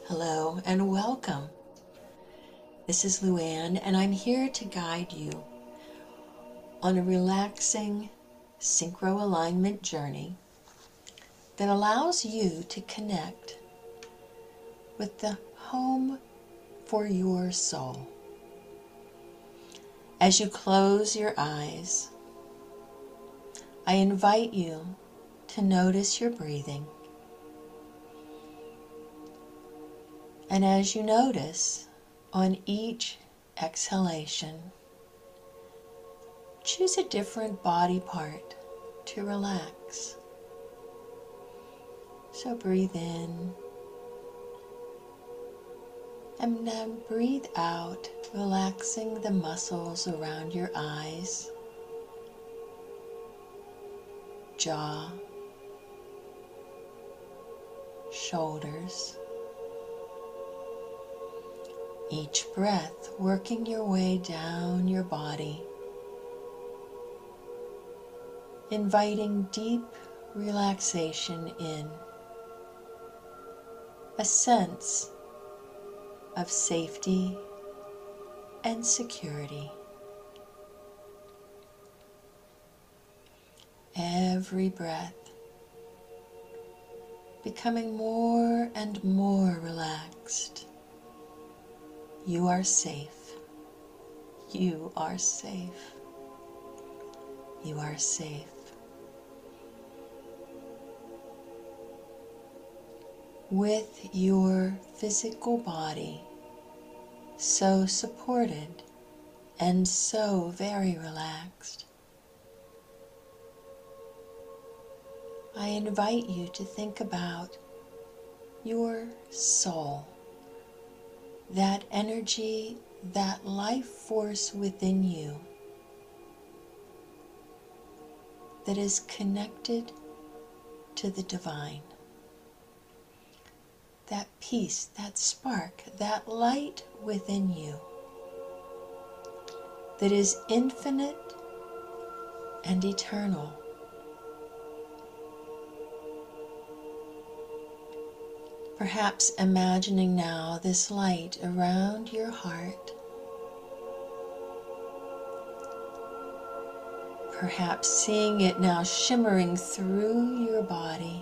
Hello and welcome. This is Luann, and I'm here to guide you on a relaxing synchro alignment journey that allows you to connect with the home for your soul. As you close your eyes, I invite you to notice your breathing. And as you notice, on each exhalation, choose a different body part to relax. So breathe in, and then breathe out, relaxing the muscles around your eyes, jaw, shoulders. Each breath working your way down your body, inviting deep relaxation in, a sense of safety and security. Every breath becoming more and more relaxed. You are safe. You are safe. You are safe. With your physical body so supported and so very relaxed, I invite you to think about your soul. That energy, that life force within you that is connected to the divine. That peace, that spark, that light within you that is infinite and eternal. Perhaps imagining now this light around your heart. Perhaps seeing it now shimmering through your body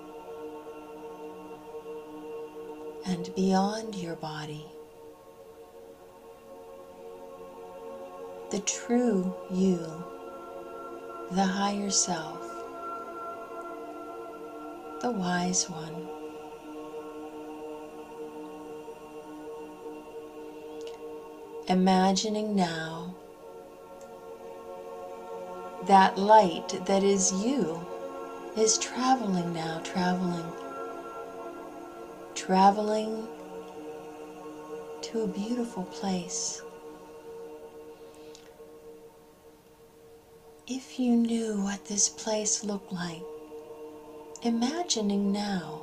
and beyond your body. The true you, the higher self, the wise one. Imagining now that light that is you is traveling now, traveling to a beautiful place. If you knew what this place looked like, imagining now,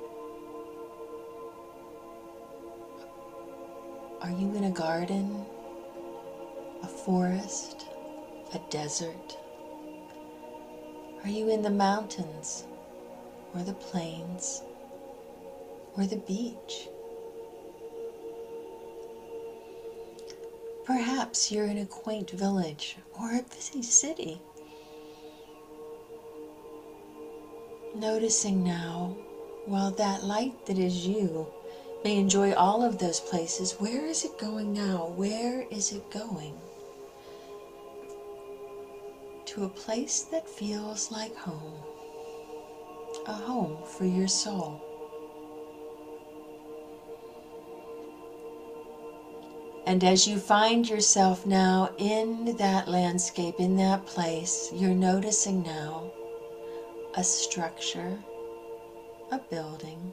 are you in a garden, a forest, a desert? Are you in the mountains, or the plains, or the beach? Perhaps you're in a quaint village or a busy city. Noticing now, while that light that is you may enjoy all of those places, where is it going now? Where is it going? To a place that feels like home, a home for your soul. And as you find yourself now in that landscape, in that place, you're noticing now a structure, a building.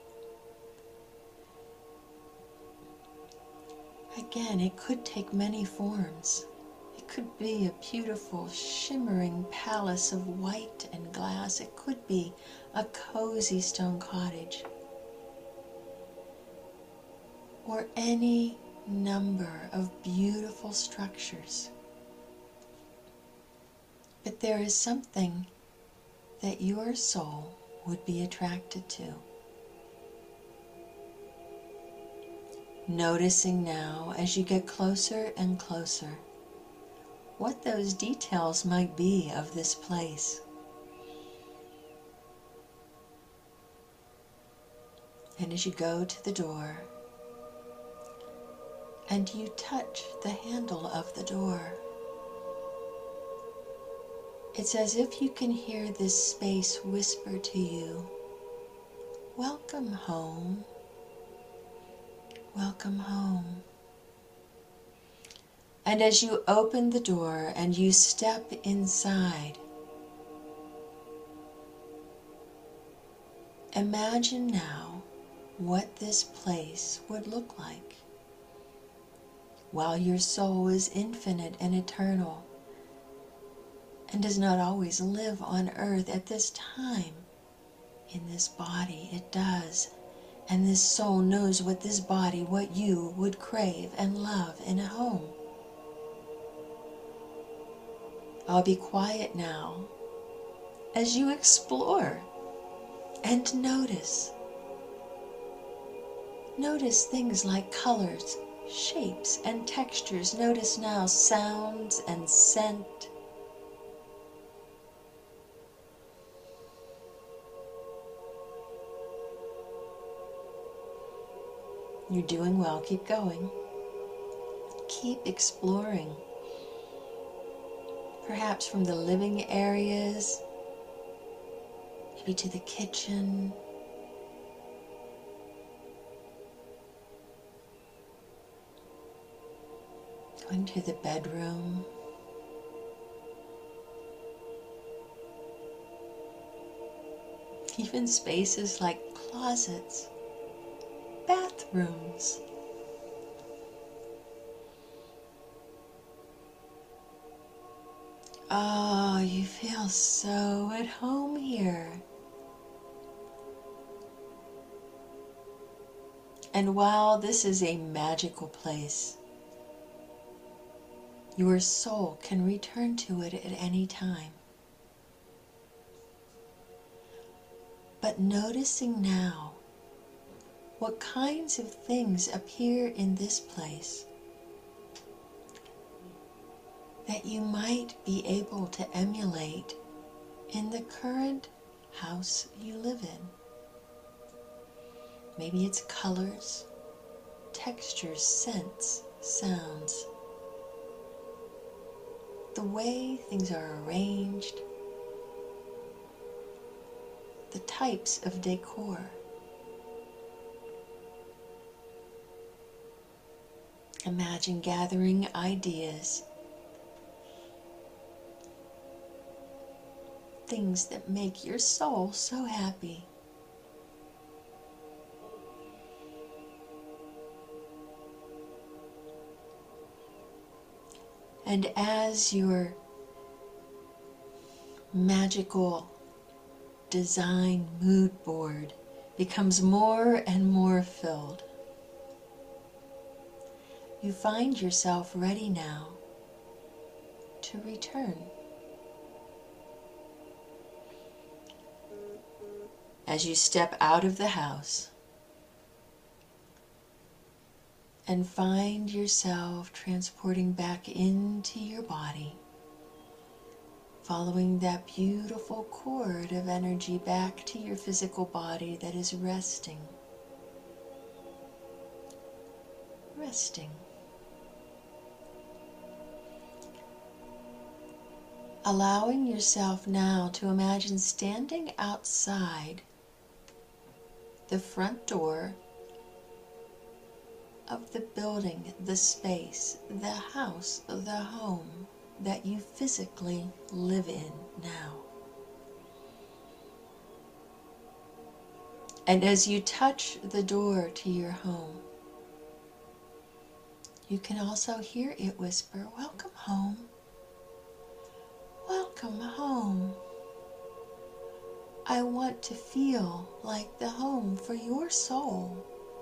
Again, it could take many forms. It could be a beautiful, shimmering palace of white and glass. It could be a cozy stone cottage, or any number of beautiful structures. But there is something that your soul would be attracted to. Noticing now as you get closer and closer what those details might be of this place. And as you go to the door and you touch the handle of the door, it's as if you can hear this space whisper to you, "Welcome home, welcome home." And as you open the door and you step inside, imagine now what this place would look like. While your soul is infinite and eternal and does not always live on earth at this time, in this body it does. And this soul knows what this body, what you would crave and love in a home. I'll be quiet now as you explore and notice. Notice things like colors, shapes, and textures. Notice now sounds and scent. You're doing well. Keep going. Keep exploring. Perhaps from the living areas, maybe to the kitchen. Going to the bedroom. Even spaces like closets, bathrooms. Oh, you feel so at home here. And while this is a magical place, your soul can return to it at any time. But noticing now what kinds of things appear in this place that you might be able to emulate in the current house you live in. Maybe it's colors, textures, scents, sounds, the way things are arranged, the types of decor. Imagine gathering ideas, things that make your soul so happy. And as your magical design mood board becomes more and more filled, you find yourself ready now to return. As you step out of the house and find yourself transporting back into your body, following that beautiful cord of energy back to your physical body that is resting. Resting. Allowing yourself now to imagine standing outside the front door of the building, the space, the house, the home that you physically live in now. And as you touch the door to your home, you can also hear it whisper, "Welcome home. Welcome home. I want to feel like the home for your soul."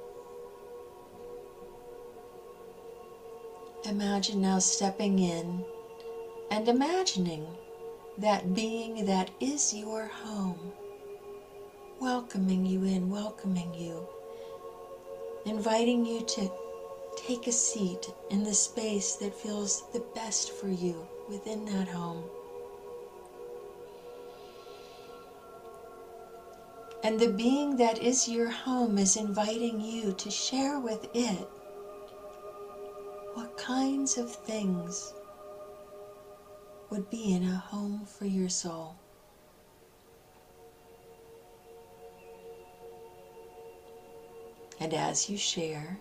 Imagine now stepping in and imagining that being that is your home, welcoming you in, welcoming you, inviting you to take a seat in the space that feels the best for you within that home. And the being that is your home is inviting you to share with it what kinds of things would be in a home for your soul. And as you share,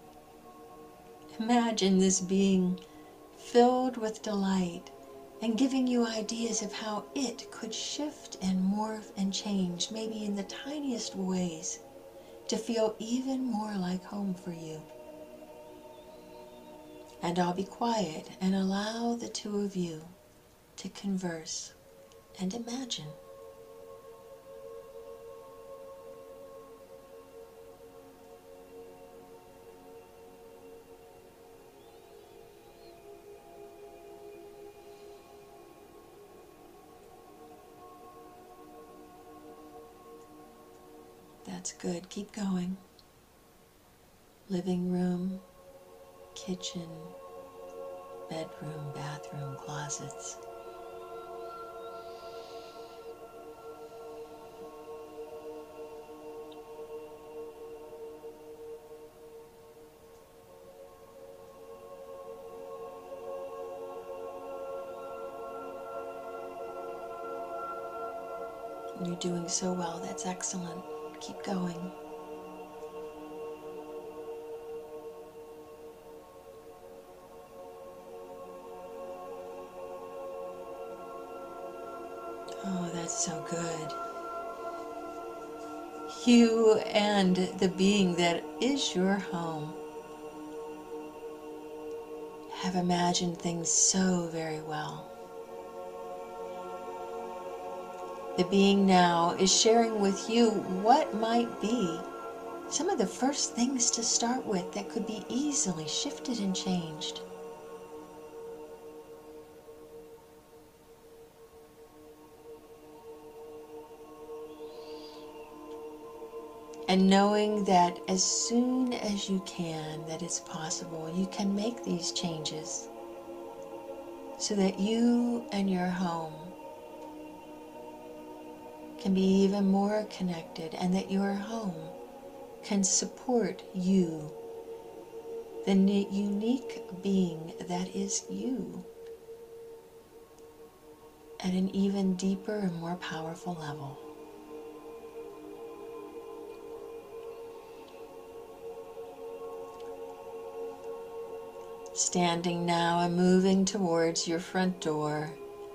imagine this being filled with delight and giving you ideas of how it could shift and morph and change, maybe in the tiniest ways, to feel even more like home for you. And I'll be quiet and allow the two of you to converse and imagine. That's good. Keep going. Living room, kitchen, bedroom, bathroom, closets. You're doing so well. That's excellent. Keep going. Oh, that's so good. You and the being that is your home have imagined things so very well. The being now is sharing with you what might be some of the first things to start with that could be easily shifted and changed. And knowing that as soon as you can, that it's possible, you can make these changes so that you and your home can be even more connected, and that your home can support you, the unique being that is you, at an even deeper and more powerful level. Standing now and moving towards your front door.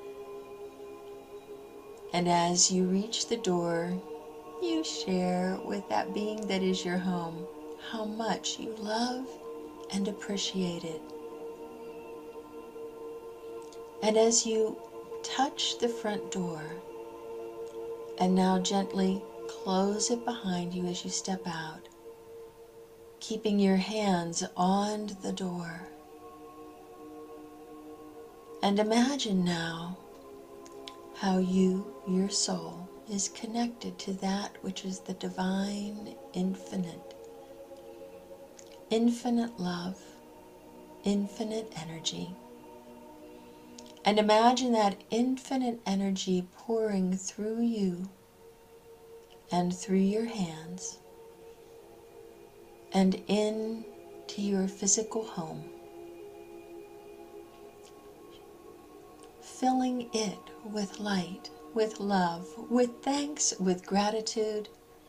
And as you reach the door, you share with that being that is your home how much you love and appreciate it. And as you touch the front door and now gently close it behind you as you step out, keeping your hands on the door. And imagine now how you, your soul, is connected to that which is the divine, infinite love, infinite energy. And imagine that infinite energy pouring through you and through your hands and into your physical home, filling it with light, with love, with thanks, with gratitude.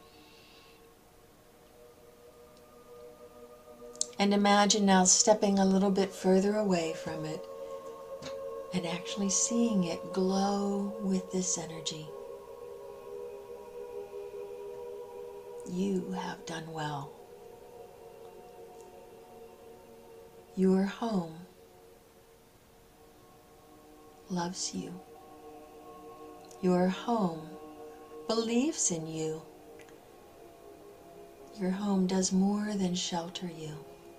And imagine now stepping a little bit further away from it and actually seeing it glow with this energy. You have done well. Your home loves you. Your home believes in you. Your home does more than shelter you.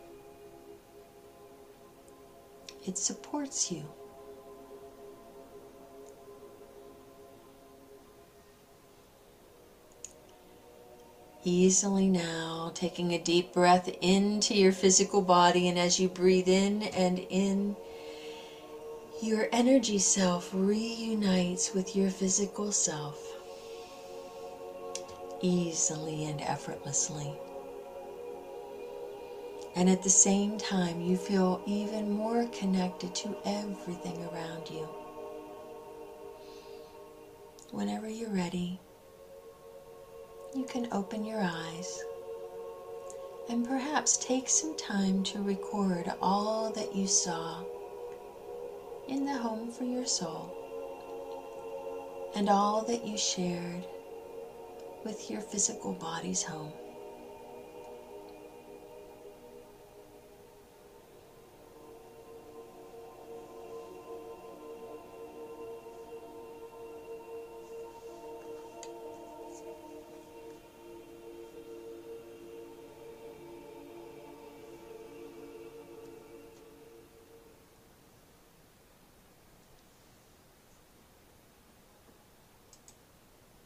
It supports you. Easily now, taking a deep breath into your physical body, and as you breathe in, your energy self reunites with your physical self, easily and effortlessly. And at the same time, you feel even more connected to everything around you. Whenever you're ready, you can open your eyes and perhaps take some time to record all that you saw in the home for your soul and all that you shared with your physical body's home.